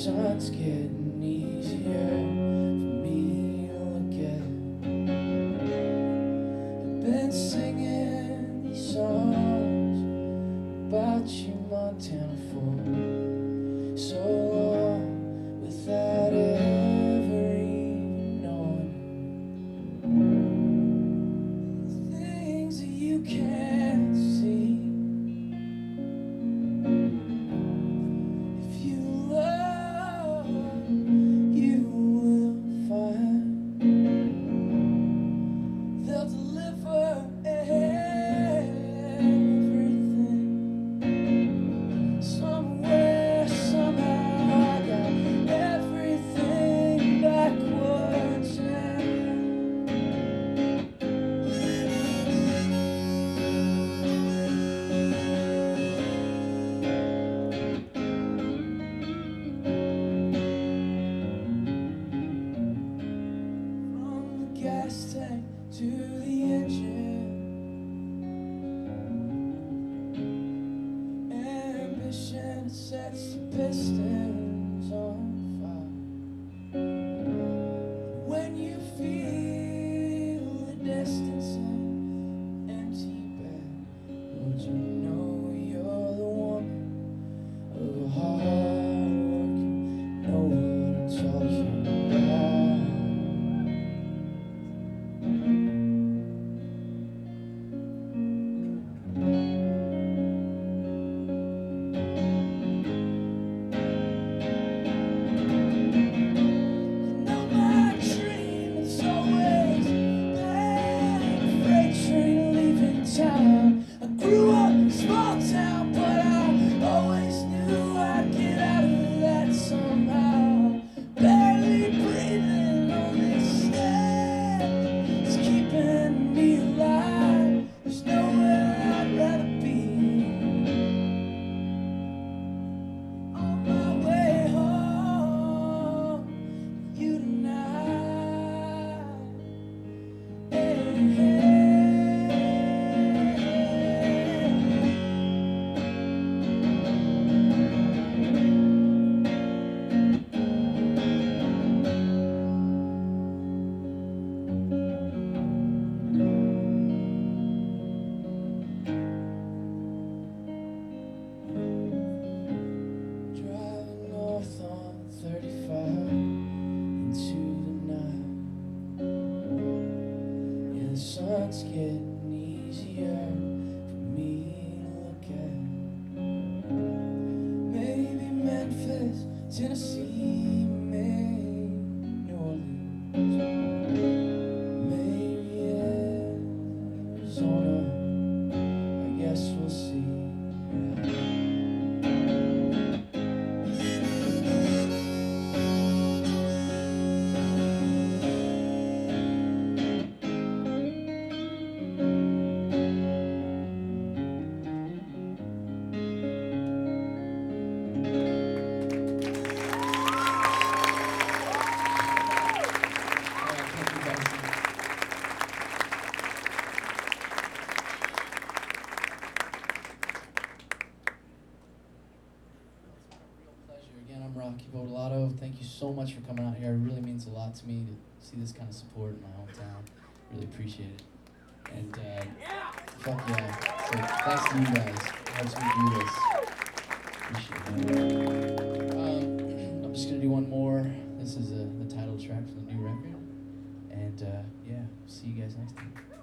sun's getting easier for me to look at. I've been singing these songs about you, Montana, for so long without ever even knowing things that you can't see. If you love, you will find they'll deliver everything. Somewhere, somehow, I got everything backwards now. From the gas tank to the engine, ambition sets the pistons on fire. When you feel the distance and empty bed, would you know you're the woman of a hard work? Know what I'm talking about. I grew up in a small town, but I always knew I'd get out of that somehow. Barely breathing on this land, it's keeping me alive. There's nowhere I'd rather be. On my way home, you tonight. Hey, hey. Driving north on 35 into the night. Yeah, the sun's getting easier for me to look at. Maybe Memphis, Tennessee, maybe New Orleans, maybe Arizona. I guess we'll see. I'm Rocky Vodolato. Thank you so much for coming out here. It really means a lot to me to see this kind of support in my hometown. Really appreciate it. And fuck yeah. So thanks to you guys. It helps me do this. Appreciate it. I'm just gonna do one more. This is the title track for the new record. And yeah, see you guys next time.